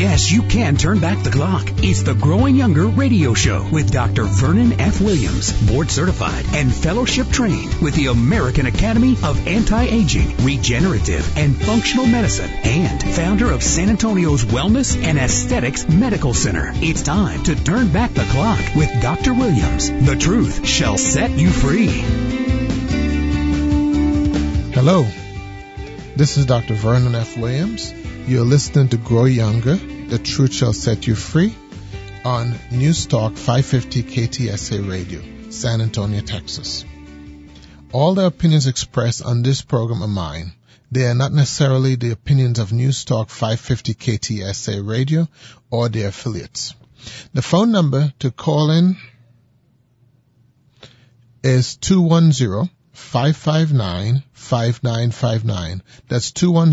Yes, you can turn back the clock. It's the Growing Younger radio show with Dr. Vernon F. Williams, board certified and fellowship trained with the American Academy of Anti-Aging, Regenerative, and Functional Medicine, and founder of San Antonio's Wellness and Aesthetics Medical Center. It's time to turn back the clock with Dr. Williams. The truth shall set you free. Hello, this is Dr. Vernon F. Williams. You're listening to Grow Younger, The Truth Shall Set You Free, on News Talk 550 KTSA Radio, San Antonio, Texas. All the opinions expressed on this program are mine. They are not necessarily the opinions of News Talk 550 KTSA Radio or their affiliates. The phone number to call in is 210-559-5959. That's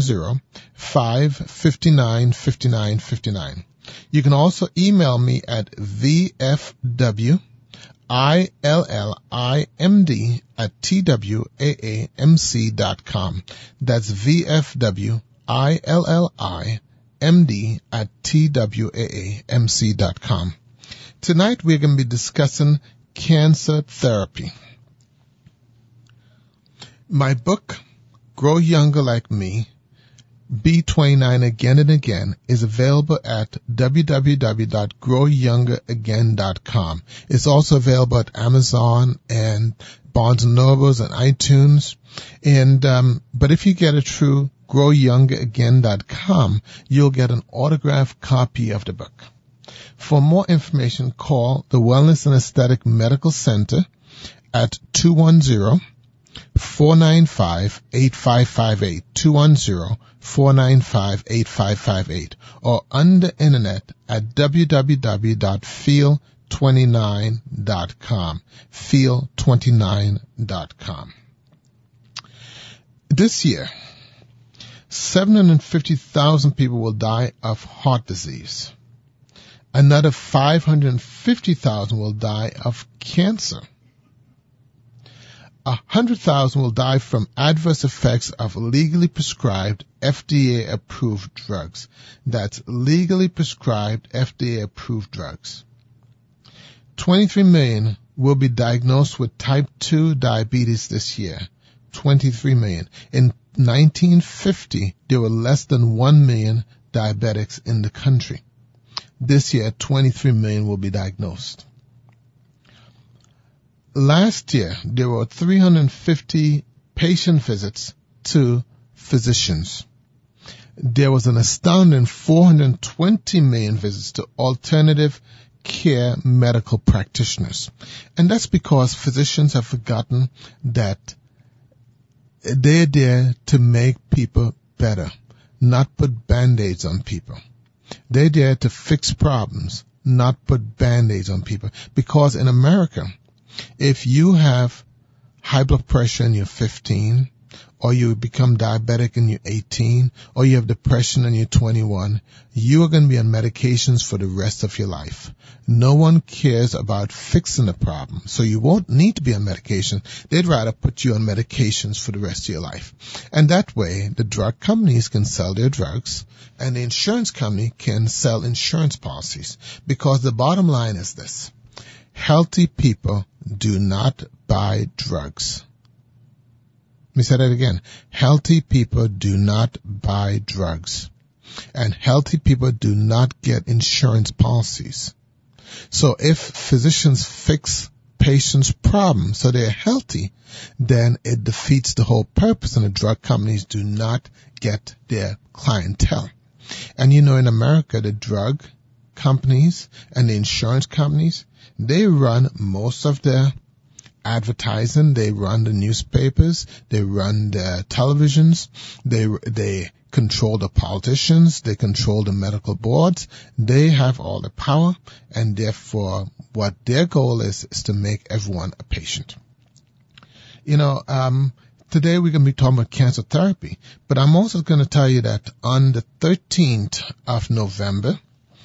210-559-5959. You can also email me at vfwillimd@twaamc.com. That's vfwillimd@twaamc.com. Tonight we're going to be discussing cancer therapy. My book, Grow Younger Like Me, B29 Again and Again, is available at www.growyoungeragain.com. It's also available at Amazon and Barnes & Nobles and iTunes. But if you get it through growyoungeragain.com, you'll get an autographed copy of the book. For more information, call the Wellness and Aesthetic Medical Center at 210-495-8558, 210-495-8558, or on the internet at www.feel29.com, feel29.com. This year, 750,000 people will die of heart disease. Another 550,000 will die of cancer. 100,000 will die from adverse effects of legally prescribed FDA-approved drugs. That's legally prescribed FDA-approved drugs. 23 million will be diagnosed with type 2 diabetes this year. 23 million. In 1950, there were less than 1 million diabetics in the country. This year, 23 million will be diagnosed. Last year, there were 350 patient visits to physicians. There was an astounding 420 million visits to alternative care medical practitioners. And that's because physicians have forgotten that they're there to make people better, not put Band-Aids on people. They're there to fix problems, not put Band-Aids on people. Because in America, if you have high blood pressure and you're 15, or you become diabetic and you're 18, or you have depression and you're 21, you are going to be on medications for the rest of your life. No one cares about fixing the problem, so you won't need to be on medication. They'd rather put you on medications for the rest of your life. And that way, the drug companies can sell their drugs, and the insurance company can sell insurance policies. Because the bottom line is this: healthy people do not buy drugs. Let me say that again. Healthy people do not buy drugs. And healthy people do not get insurance policies. So if physicians fix patients' problems so they're healthy, then it defeats the whole purpose, and the drug companies do not get their clientele. And you know, in America, the drug companies and the insurance companies, they run most of their advertising, they run the newspapers, they run the televisions, they control the politicians, they control the medical boards. They have all the power, and therefore what their goal is to make everyone a patient. You know, today we're going to be talking about cancer therapy, but I'm also going to tell you that on the 13th of November,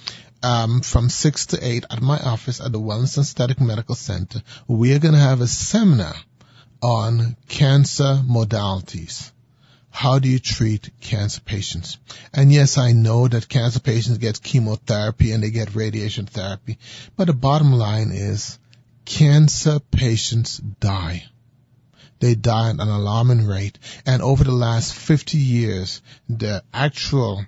from 6 to 8 at my office at the Wellness and Aesthetic Medical Center, we are going to have a seminar on cancer modalities. how do you treat cancer patients? And yes, I know that cancer patients get chemotherapy and they get radiation therapy, but the bottom line is cancer patients die. They die at an alarming rate. And over the last 50 years, the actual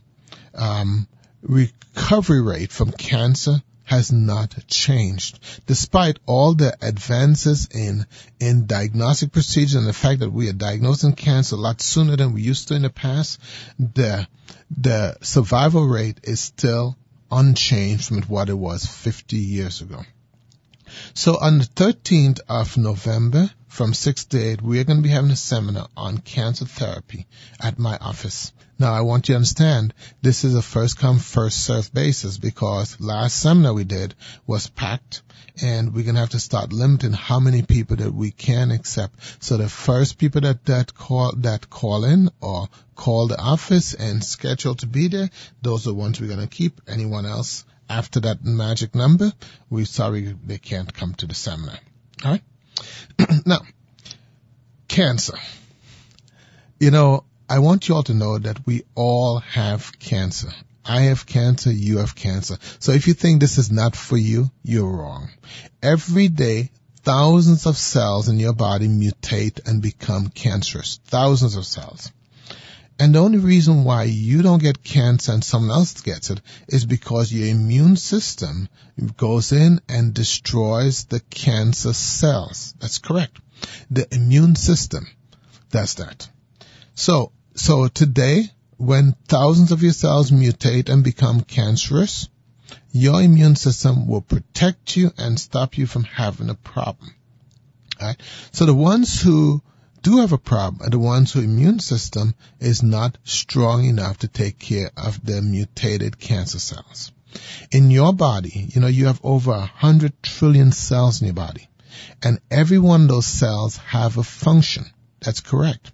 recovery rate from cancer has not changed. Despite all the advances in diagnostic procedures and the fact that we are diagnosing cancer a lot sooner than we used to in the past, the survival rate is still unchanged from what it was 50 years ago. So on the 13th of November, from 6 to 8, we are going to be having a seminar on cancer therapy at my office. Now, I want you to understand, this is a first-come, first-served basis because last seminar we did was packed, and we're going to have to start limiting how many people that we can accept. So the first people that call in or call the office and schedule to be there, those are the ones we're going to keep. Anyone else after that magic number, we're sorry they can't come to the seminar. All right? Now, cancer. You know, I want you all to know that we all have cancer. I have cancer, you have cancer. So if you think this is not for you, you're wrong. Every day, thousands of cells in your body mutate and become cancerous. Thousands of cells. And the only reason why you don't get cancer and someone else gets it is because your immune system goes in and destroys the cancer cells. That's correct. The immune system does that. So today, when thousands of your cells mutate and become cancerous, your immune system will protect you and stop you from having a problem. All right? So the ones who do have a problem are the ones whose immune system is not strong enough to take care of the mutated cancer cells. In your body, you have over 100 trillion cells in your body, and every one of those cells have a function. That's correct.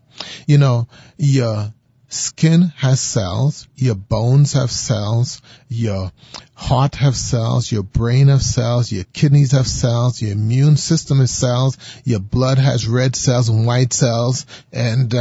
Your skin has cells, your bones have cells, your heart have cells, your brain have cells, your kidneys have cells, your immune system has cells, your blood has red cells and white cells, and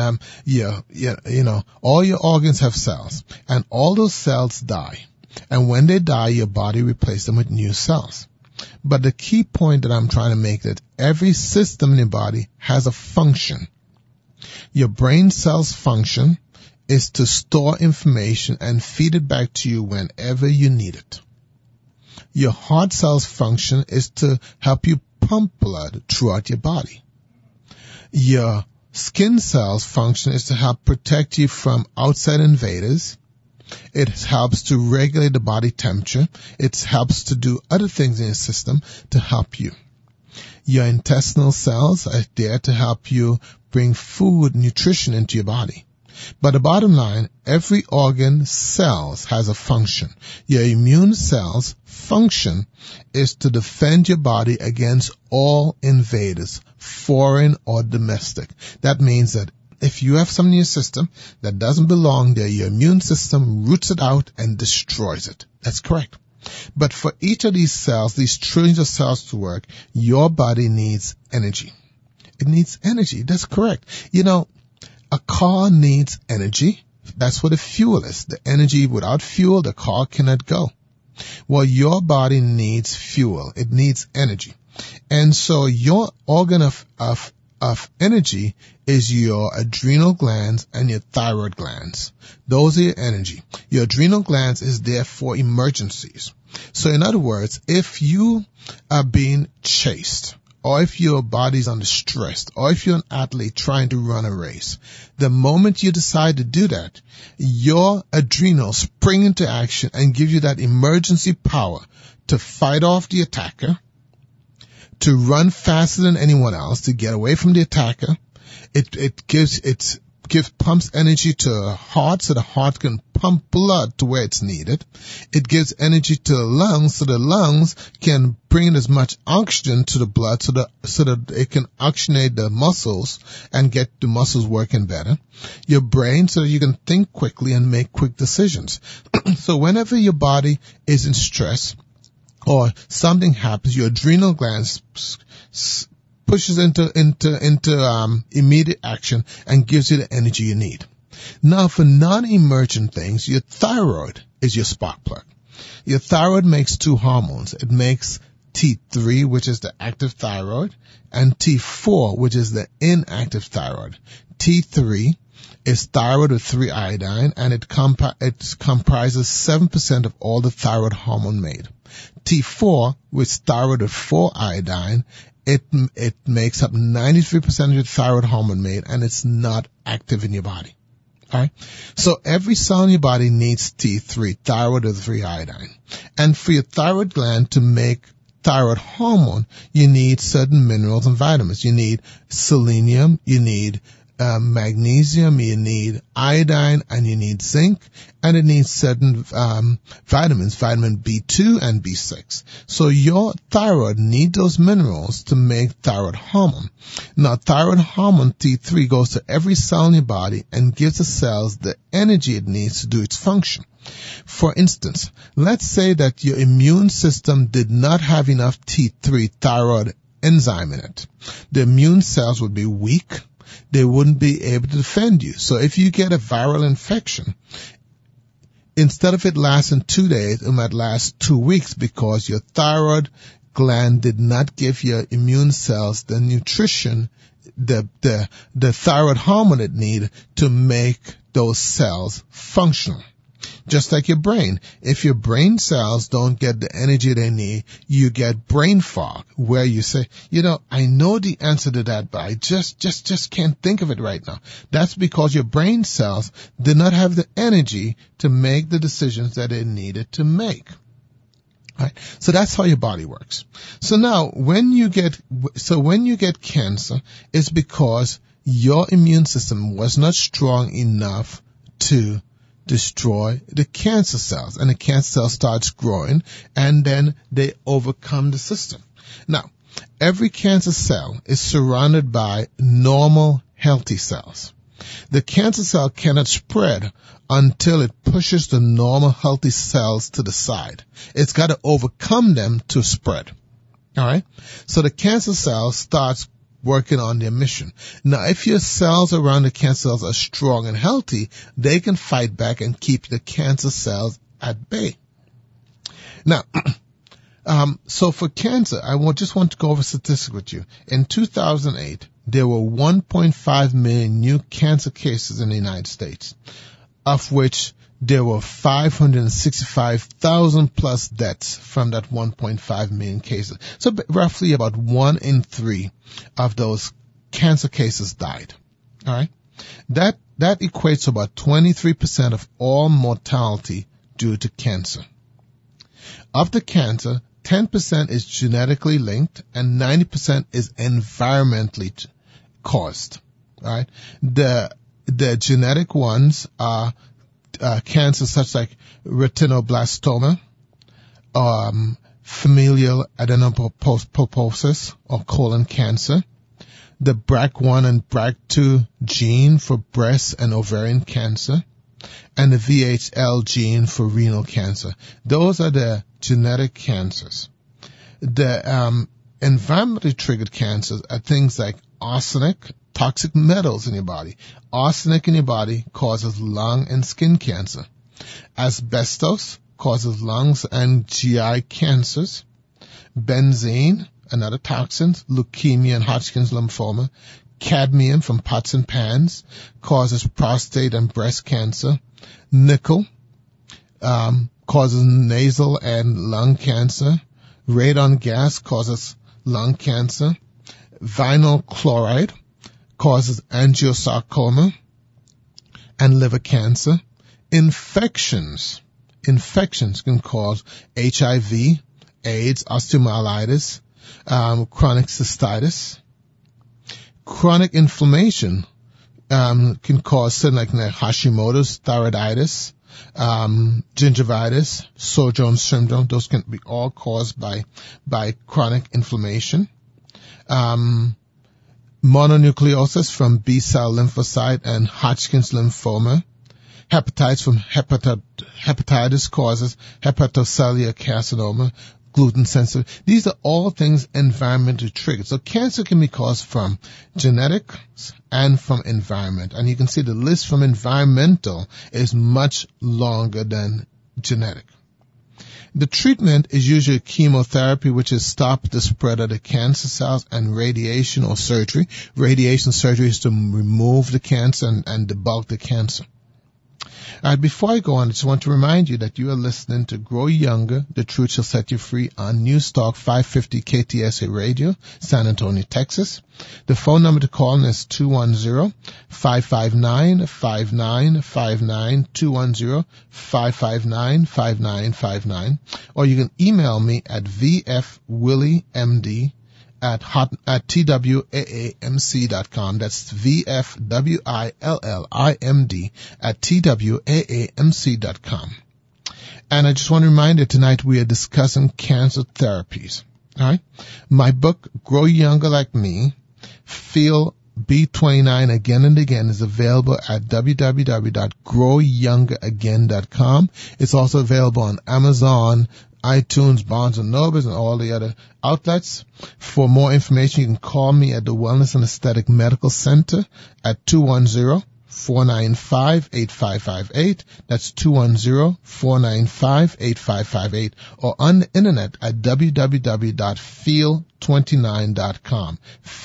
all your organs have cells, and all those cells die. And when they die, your body replaces them with new cells. But the key point that I'm trying to make is that every system in your body has a function. Your brain cells function is to store information and feed it back to you whenever you need it. Your heart cells function is to help you pump blood throughout your body. Your skin cells function is to help protect you from outside invaders. It helps to regulate the body temperature. It helps to do other things in your system to help you. Your intestinal cells are there to help you bring food, nutrition into your body. But the bottom line, every organ cells has a function. Your immune cells function is to defend your body against all invaders, foreign or domestic. That means that if you have something in your system that doesn't belong there, your immune system roots it out and destroys it. That's correct. But for each of these cells, these trillions of cells to work, your body needs energy. It needs energy. That's correct. A car needs energy. That's what the fuel is. The energy, without fuel, the car cannot go. Well, your body needs fuel. It needs energy. And so your organ of energy is your adrenal glands and your thyroid glands. Those are your energy. Your adrenal glands is there for emergencies. So in other words, if you are being chased, or if your body's under stress, or if you're an athlete trying to run a race, the moment you decide to do that, your adrenals spring into action and give you that emergency power to fight off the attacker, to run faster than anyone else, to get away from the attacker. It pumps energy to the heart so the heart can pump blood to where it's needed. It gives energy to the lungs so the lungs can bring in as much oxygen to the blood so that it can oxygenate the muscles and get the muscles working better. Your brain so that you can think quickly and make quick decisions. So whenever your body is in stress or something happens, your adrenal glands pushes into immediate action and gives you the energy you need. Now, for non-emergent things, your thyroid is your spark plug. Your thyroid makes two hormones. It makes T3, which is the active thyroid, and T4, which is the inactive thyroid. T3 is thyroid with 3-iodine, and it comprises 7% of all the thyroid hormone made. T4, which is thyroid with 4-iodine, it makes up 93% of your thyroid hormone made, and it's not active in your body. Alright? So every cell in your body needs T3, thyroid with 3-iodine. And for your thyroid gland to make thyroid hormone, you need certain minerals and vitamins. You need selenium, you need magnesium, you need iodine, and you need zinc, and it needs certain vitamins, vitamin B2 and B6. So your thyroid needs those minerals to make thyroid hormone. Now, thyroid hormone T3 goes to every cell in your body and gives the cells the energy it needs to do its function. For instance, let's say that your immune system did not have enough T3 thyroid enzyme in it. The immune cells would be weak. They wouldn't be able to defend you. So if you get a viral infection, instead of it lasting 2 days, it might last 2 weeks because your thyroid gland did not give your immune cells the nutrition, the thyroid hormone it needed to make those cells functional. Just like your brain. If your brain cells don't get the energy they need, you get brain fog, where you say, I know the answer to that, but I just can't think of it right now. That's because your brain cells did not have the energy to make the decisions that they needed to make. Right? So that's how your body works. So now, when you get cancer, it's because your immune system was not strong enough to destroy the cancer cells, and the cancer cell starts growing, and then they overcome the system. Now, every cancer cell is surrounded by normal, healthy cells. The cancer cell cannot spread until it pushes the normal, healthy cells to the side. It's got to overcome them to spread. All right? So the cancer cell starts working on their mission. Now, if your cells around the cancer cells are strong and healthy, they can fight back and keep the cancer cells at bay. Now, so for cancer, just want to go over a statistic with you. In 2008, there were 1.5 million new cancer cases in the United States, of which there were 565,000 plus deaths from that 1.5 million cases. So roughly about 1 in 3 of those cancer cases died. All right. That equates to about 23% of all mortality due to cancer. Of the cancer, 10% is genetically linked and 90% is environmentally caused. All right. The genetic ones are cancers such like retinoblastoma, familial adenopoposis or colon cancer, the BRCA1 and BRCA2 gene for breast and ovarian cancer, and the VHL gene for renal cancer. Those are the genetic cancers. The environmentally triggered cancers are things like arsenic, toxic metals in your body. Arsenic in your body causes lung and skin cancer. Asbestos causes lungs and GI cancers. Benzene, another toxin, leukemia and Hodgkin's lymphoma. Cadmium from pots and pans causes prostate and breast cancer. Nickel causes nasal and lung cancer. Radon gas causes lung cancer. Vinyl chloride causes angiosarcoma and liver cancer. Infections can cause HIV, AIDS, osteomyelitis, chronic cystitis. Chronic inflammation can cause something like Hashimoto's, thyroiditis, gingivitis, Sjögren's syndrome. Those can be all caused by chronic inflammation. Mononucleosis from B-cell lymphocyte and Hodgkin's lymphoma. Hepatitis from hepatitis causes hepatocellular carcinoma. gluten sensitive. These are all things environmentally triggered. So cancer can be caused from genetics and from environment. And you can see the list from environmental is much longer than genetic. The treatment is usually chemotherapy, which is stop the spread of the cancer cells, and radiation or surgery. Radiation surgery is to remove the cancer and debulk the cancer. Before I go on, I just want to remind you that you are listening to Grow Younger, The Truth Shall Set You Free on News Talk 550 KTSA Radio, San Antonio, Texas. The phone number to call is 210-559-5959, 210-559-5959, or you can email me at vfwilliemd at twaamc.com. That's VFWILLIMD at twaamc.com. And I just want to remind you, tonight we are discussing cancer therapies. All right. My book, Grow Younger Like Me, Feel B29 Again and Again, is available at www.growyoungeragain.com. It's also available on Amazon, iTunes, Barnes & Nobles, and all the other outlets. For more information, you can call me at the Wellness and Aesthetic Medical Center at 210-495-8558. That's 210-495-8558. Or on the internet at www.feel29.com.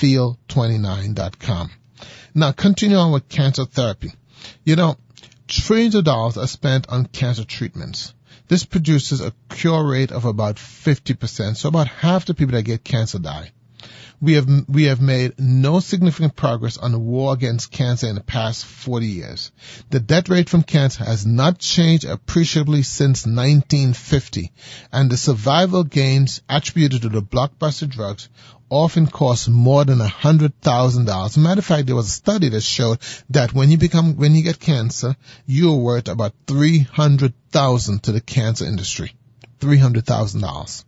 Feel29.com. Now, continue on with cancer therapy. You know, trillions of dollars are spent on cancer treatments. This produces a cure rate of about 50%, so about half the people that get cancer die. We have made no significant progress on the war against cancer in the past 40 years. The death rate from cancer has not changed appreciably since 1950, and the survival gains attributed to the blockbuster drugs often cost more than $100,000. As a matter of fact, there was a study that showed that when you get cancer, you're worth about $300,000 to the cancer industry. $300,000.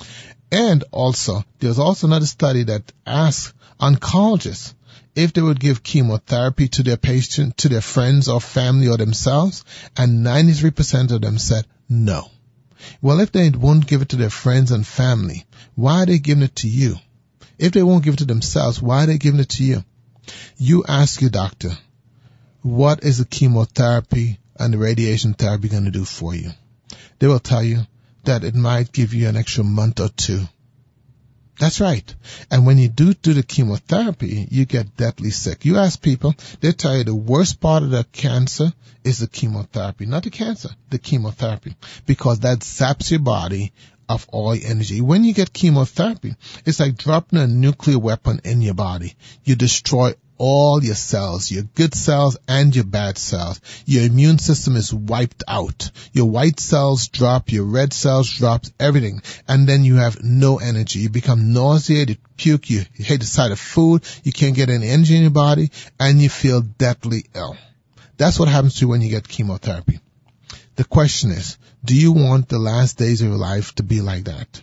And also, there's also another study that asked oncologists if they would give chemotherapy to their patient, to their friends or family or themselves, and 93% of them said no. Well, if they won't give it to their friends and family, why are they giving it to you? If they won't give it to themselves, why are they giving it to you? You ask your doctor, what is the chemotherapy and the radiation therapy going to do for you? They will tell you that it might give you an extra month or two. That's right. And when you do the chemotherapy, you get deathly sick. You ask people, they tell you the worst part of the cancer is the chemotherapy. Not the cancer, the chemotherapy. Because that zaps your body of all energy. When you get chemotherapy, it's like dropping a nuclear weapon in your body. You destroy all your cells, your good cells and your bad cells. Your immune system is wiped out. Your white cells drop, your red cells drop, everything. And then you have no energy. You become nauseated, puke, you hate the sight of food, you can't get any energy in your body, and you feel deathly ill. That's what happens to you when you get chemotherapy. The question is, do you want the last days of your life to be like that?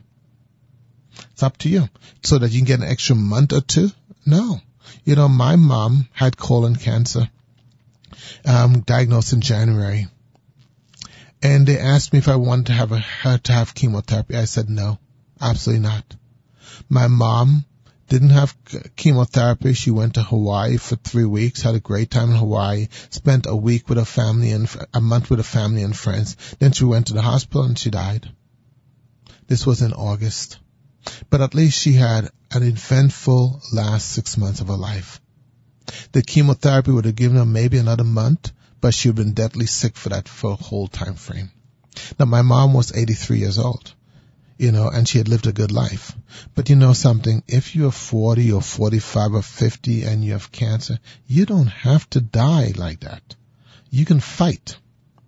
It's up to you. So that you can get an extra month or two? No. You know, my mom had colon cancer, diagnosed in January. And they asked me if I wanted to have chemotherapy. I said no, absolutely not. My mom didn't have chemotherapy. She went to Hawaii for 3 weeks, had a great time in Hawaii, spent a week with her family and a month with her family and friends. Then she went to the hospital and she died. This was in August. But at least she had an eventful last 6 months of her life. The chemotherapy would have given her maybe another month, but she would have been deathly sick for that whole time frame. Now, my mom was 83 years old. And she had lived a good life. But you know something, if you're 40 or 45 or 50 and you have cancer, you don't have to die like that. You can fight.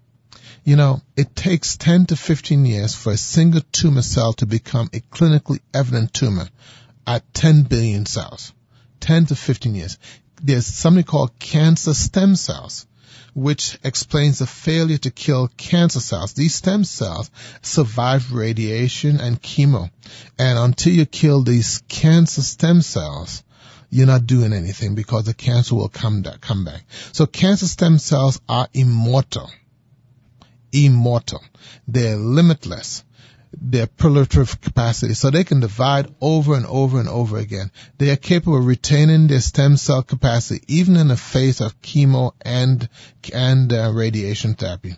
It takes 10 to 15 years for a single tumor cell to become a clinically evident tumor at 10 billion cells. 10 to 15 years. There's something called cancer stem cells, which explains the failure to kill cancer cells. These stem cells survive radiation and chemo. And until you kill these cancer stem cells, you're not doing anything because the cancer will come back. So cancer stem cells are immortal. Immortal. They're limitless. their proliferative capacity, so they can divide over and over and over again. They are capable of retaining their stem cell capacity even in the face of chemo and radiation therapy.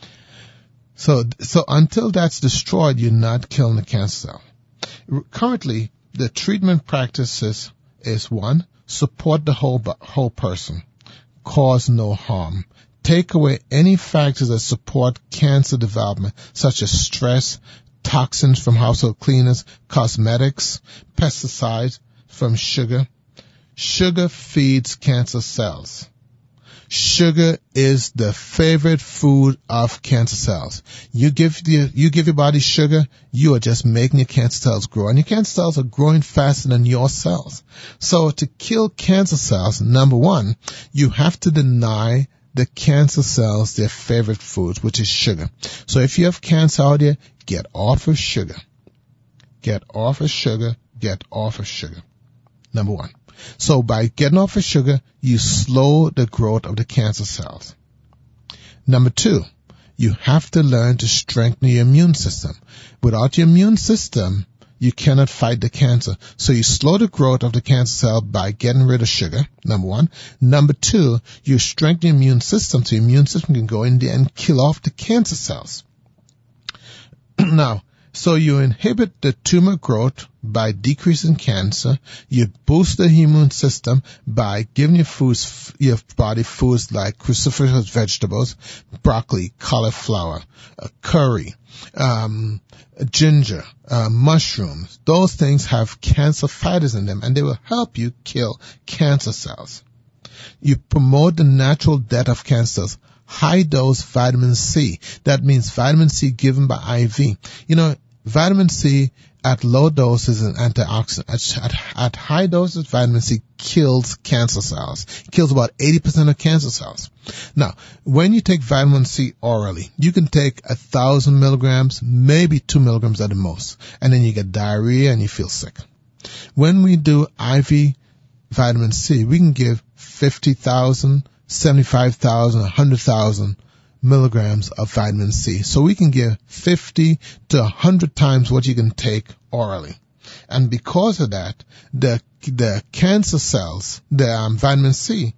So until that's destroyed, you're not killing the cancer cell. Currently, the treatment practices is 1, support the whole person, cause no harm. Take away any factors that support cancer development, such as stress, toxins from household cleaners, cosmetics, pesticides from sugar. Sugar feeds cancer cells. Sugar is the favorite food of cancer cells. You give your body sugar, you are just making your cancer cells grow. And your cancer cells are growing faster than your cells. So to kill cancer cells, number 1, you have to deny the cancer cells their favorite foods, which is sugar. So if you have cancer out there, get off of sugar. Get off of sugar. Get off of sugar. Number 1. So by getting off of sugar, you slow the growth of the cancer cells. Number 2, you have to learn to strengthen your immune system. Without your immune system, you cannot fight the cancer. So you slow the growth of the cancer cell by getting rid of sugar, number 1. Number 2, you strengthen your immune system so your immune system can go in there and kill off the cancer cells. Now, so you inhibit the tumor growth by decreasing cancer. You boost the immune system by giving your body foods like cruciferous vegetables, broccoli, cauliflower, curry, ginger, mushrooms. Those things have cancer fighters in them, and they will help you kill cancer cells. You promote the natural death of cancer cells. High dose vitamin C. That means vitamin C given by IV. Vitamin C at low doses is an antioxidant. At high doses, vitamin C kills cancer cells. It kills about 80% of cancer cells. Now, when you take vitamin C orally, you can take 1,000 milligrams, maybe 2 milligrams at the most, and then you get diarrhea and you feel sick. When we do IV vitamin C, we can give 50,000, 75,000, 100,000 milligrams of vitamin C. So we can give 50 to 100 times what you can take orally. And because of that, the cancer cells, the vitamin C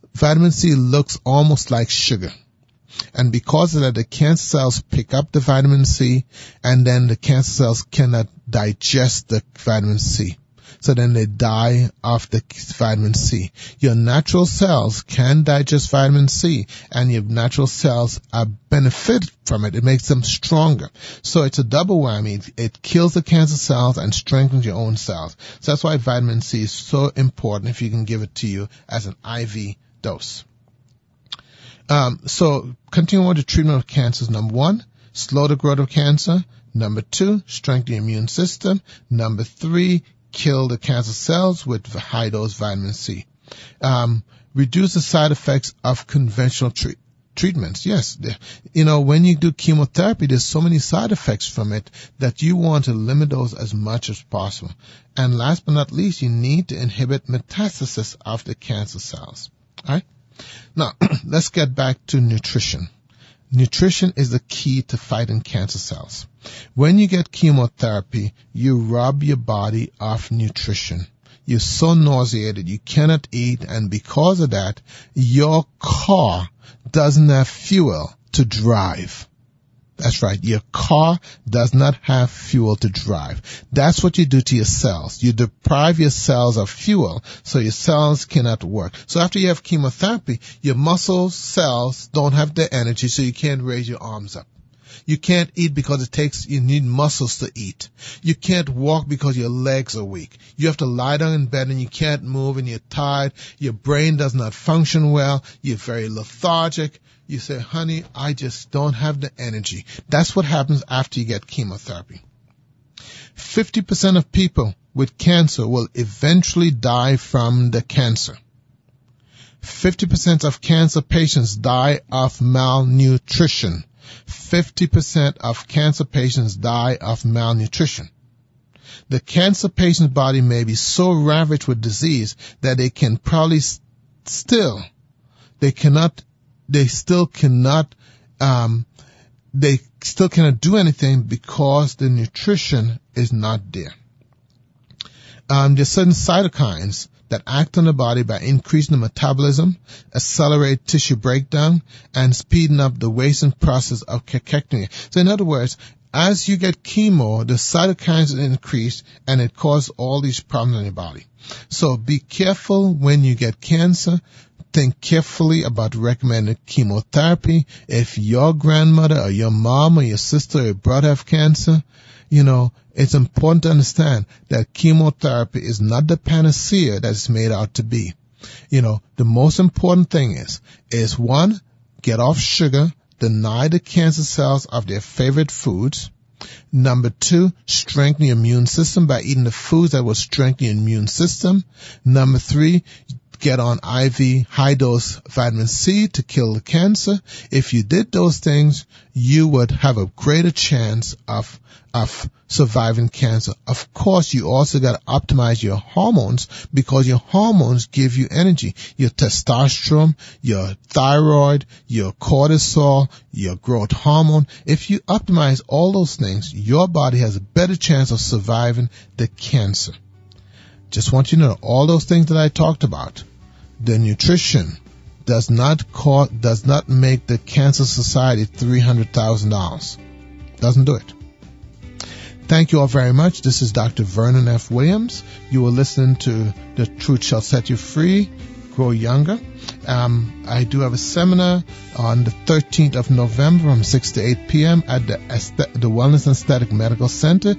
looks almost like sugar. And because of that, the cancer cells pick up the vitamin C, and then the cancer cells cannot digest the vitamin C. So then they die of the vitamin C. Your natural cells can digest vitamin C, and your natural cells are benefit from it. It makes them stronger. So it's a double whammy. It kills the cancer cells and strengthens your own cells. So that's why vitamin C is so important if you can give it to you as an IV dose. So continuing with the treatment of cancers. Number 1, slow the growth of cancer. Number 2, strengthen the immune system. Number 3, kill the cancer cells with high dose vitamin C. Reduce the side effects of conventional treatments. Yes, when you do chemotherapy, there's so many side effects from it that you want to limit those as much as possible. And last but not least, you need to inhibit metastasis of the cancer cells. All right? Now, let's get back to nutrition. Nutrition is the key to fighting cancer cells. When you get chemotherapy, you rob your body of nutrition. You're so nauseated, you cannot eat, and because of that, your car doesn't have fuel to drive. That's right, your car does not have fuel to drive. That's what you do to your cells. You deprive your cells of fuel, so your cells cannot work. So after you have chemotherapy, your muscle cells don't have the energy, so you can't raise your arms up. You can't eat because you need muscles to eat. You can't walk because your legs are weak. You have to lie down in bed and you can't move and you're tired. Your brain does not function well. You're very lethargic. You say, honey, I just don't have the energy. That's what happens after you get chemotherapy. 50% of people with cancer will eventually die from the cancer. 50% of cancer patients die of malnutrition. 50% of cancer patients die of malnutrition. The cancer patient's body may be so ravaged with disease that they can probably they still cannot do anything because the nutrition is not there. There's certain cytokines that act on the body by increasing the metabolism, accelerate tissue breakdown, and speeding up the wasting process of cachectomy. So in other words, as you get chemo, the cytokines increase and it causes all these problems in your body. So be careful when you get cancer. Think carefully about recommended chemotherapy. If your grandmother or your mom or your sister or your brother have cancer, it's important to understand that chemotherapy is not the panacea that it's made out to be. The most important thing is one, get off sugar, deny the cancer cells of their favorite foods. Number two, strengthen your immune system by eating the foods that will strengthen your immune system. Number three, get on IV high-dose vitamin C to kill the cancer. If you did those things, you would have a greater chance of surviving cancer. Of course, you also got to optimize your hormones because your hormones give you energy. Your testosterone, your thyroid, your cortisol, your growth hormone. If you optimize all those things, your body has a better chance of surviving the cancer. Just want you to know all those things that I talked about. The nutrition does not make the Cancer Society $300,000. Doesn't do it. Thank you all very much. This is Dr. Vernon F. Williams. You were listening to The Truth Shall Set You Free, Grow Younger. I do have a seminar on the 13th of November from 6 to 8 p.m. at the Wellness and Aesthetic Medical Center,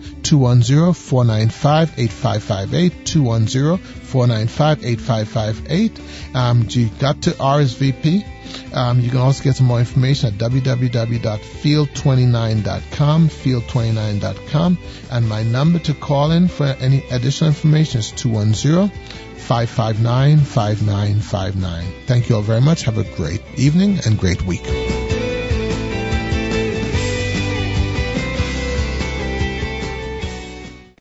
210-495-8558, 210-495-8558. You got to RSVP. You can also get some more information at www.field29.com, field29.com. And my number to call in for any additional information is 210-559-5959. Thank you all very much. Have a great evening and great week.